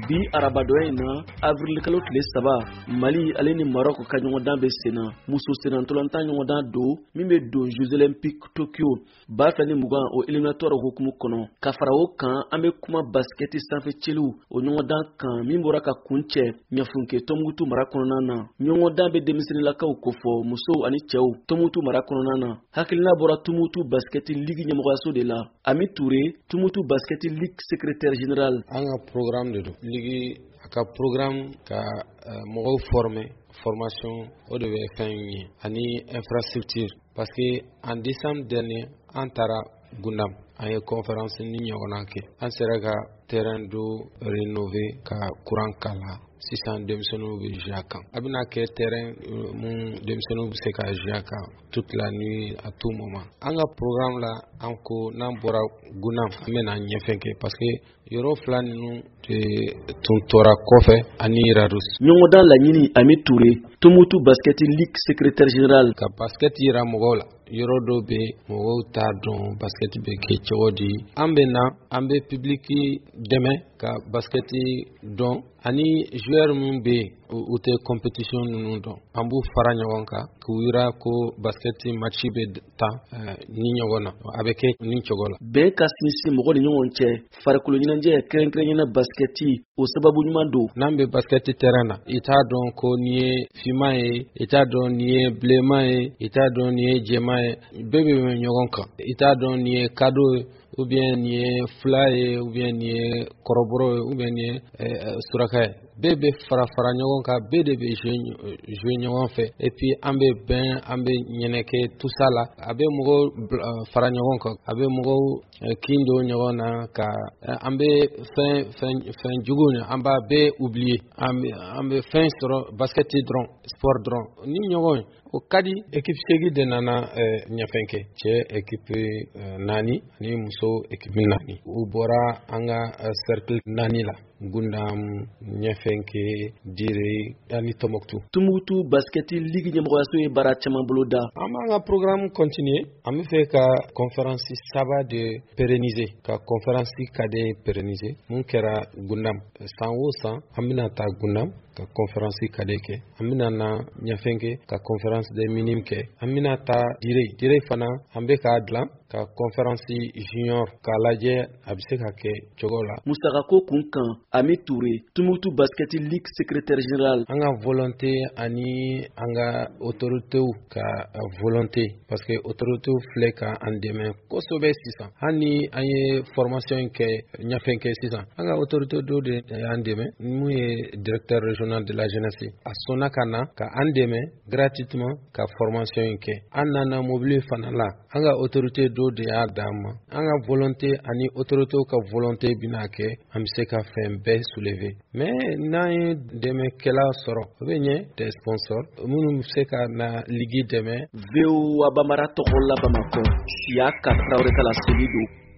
bi arabadoya na avril kalo tile saba Mali ale ni Maroc ka ɲɔgɔndan bɛ senna muso senantɔlanta ɲɔgɔndan do min bɛ don Jeux Olympiques Tokyo 2020 o éliminatoire hukumu kɔnɔ ka fara o kan an bɛ kuma basket sanfɛ cɛliw o ɲɔgɔndan kan min bɔra ka kuncɛ Ɲafunke Tɔnbukutu mara kɔnɔna na ɲɔgɔndan bɛ denmisɛnninlakaw kofɔ musow ani cɛw Tɔnbukutu mara kɔnɔna na hakilina bɔra Tumutu Basket League ɲɛmɔgɔyaso de la Ami Touré Tumutu Basket League secrétaire général. An ka programme de don ligi a ka programme ka mɔgɔw former formation o de bɛ fɛn ye ani infrastructure parce que en décembre dernier an taara Gundam an ye conférence ni ɲɔgɔnna kɛ an sera ka terrain do rénover ka courant kala sisan denmisɛnninw bɛ jouer a kan a bɛna kɛ terrain mun denmisɛnninw bɛ se ka jouer a kan toute la nuit à tout moment an ka programme la an ko n'an bɔra Gundam an bɛna ɲɛfɛ kɛ parce que yɔrɔ fila ninnu tun tora kɔfɛ ani Radus. ɲɔgɔndan laɲini Ami Touré Tumutu Basket League secrétaire général ka basket yira mɔgɔw la yɔrɔ dɔ bɛ mɔgɔw t'a dɔn basket bɛ kɛ cogo di an bɛ na an bɛ public dɛmɛ ka basket dɔn ani joueur min bɛ yen u tɛ compétition ninnu dɔn an b'u fara ɲɔgɔn kan k'u yira ko basket match bɛ taa ni ɲɔgɔn na a bɛ kɛ ni cogo la. bɛn ka sinsin mɔgɔ ni ɲɔgɔn cɛ farikolo ɲɛnajɛ kɛrɛnkɛrɛnɲɛna basketi o sababu ɲuman don. n'an bɛ basket terrain na i t'a dɔn ko nin ye finman ye i t'a dɔn nin ye bilenman ye i t'a dɔn nin ye jɛman ye bɛɛ bɛ mɛn ɲɔgɔn kan i t'a dɔn nin ye cadeau ye ou bien nin ye fila ye ou bien nin ye kɔrɔbɔrɔ ye ou bien nin ye suraka ye bɛɛ bɛ fara ɲɔgɔn kan bɛɛ de bɛ jouer ɲɔgɔn fɛ et puis an bɛ bɛn an bɛ ɲɛnɛkɛ tout ça la a bɛ mɔgɔw fara ɲɔgɔn kan a bɛ mɔgɔw kin don ɲɔgɔn na ka an bɛ fɛn jugu an b'a bɛɛ oublier an bɛ fɛn sɔrɔ basket dɔrɔn sport dɔrɔn ni ɲɔgɔn o ka di équipe segi de nana ɲɛfɛn kɛ cɛ équipe 4 ani muso équipe 4 u bɔra an ka cercle 4 la Gundam Ɲɛfɛnke Dire ani Tɔnbukutu. Tumutu Basket League ɲɛmɔgɔyaso ye baara caman bolo da. An b'an ka programme continuer an bɛ fɛ ka conférence saba de pérenniser ka conférence cadet pérenniser mun kɛra Gundam san o san an bɛna taa Gundam ka conférence cadet kɛ an bɛna na Ɲɛfɛnke ka conférence des minimes kɛ an bɛna taa Dire fana an bɛ k'a dilan ka conférence junior k'a lajɛ a bɛ se ka kɛ cogo la. Musakako kun kan Ami Touré Tumutu Basket League secrétaire général. An ka volonté ani an ka autoritéw ka volonté parce que autoritéw filɛ ka an dɛmɛ kosɛbɛ sisan hali an ye formation kɛ Ɲɛfɛnke sisan an ka autorité dɔ de y'an dɛmɛ mun ye directeur régional de la jeunesse a sɔnna ka na ka an dɛmɛ gratuitement ka formation kɛ an nana mobile fana la an ka autorité dɔ de y'a d'an ma an ka volonté ani autoritéw ka volonté bɛna kɛ an bɛ se ka fɛn bɛɛ soulever mais n'an ye dɛmɛkɛla sɔrɔ o bɛ ɲɛ des sponsors minnu bɛ se ka na ligi dɛmɛ. VOA Bambara tɔgɔ la Bamakɔ Siaka Traoré Kala Selidu.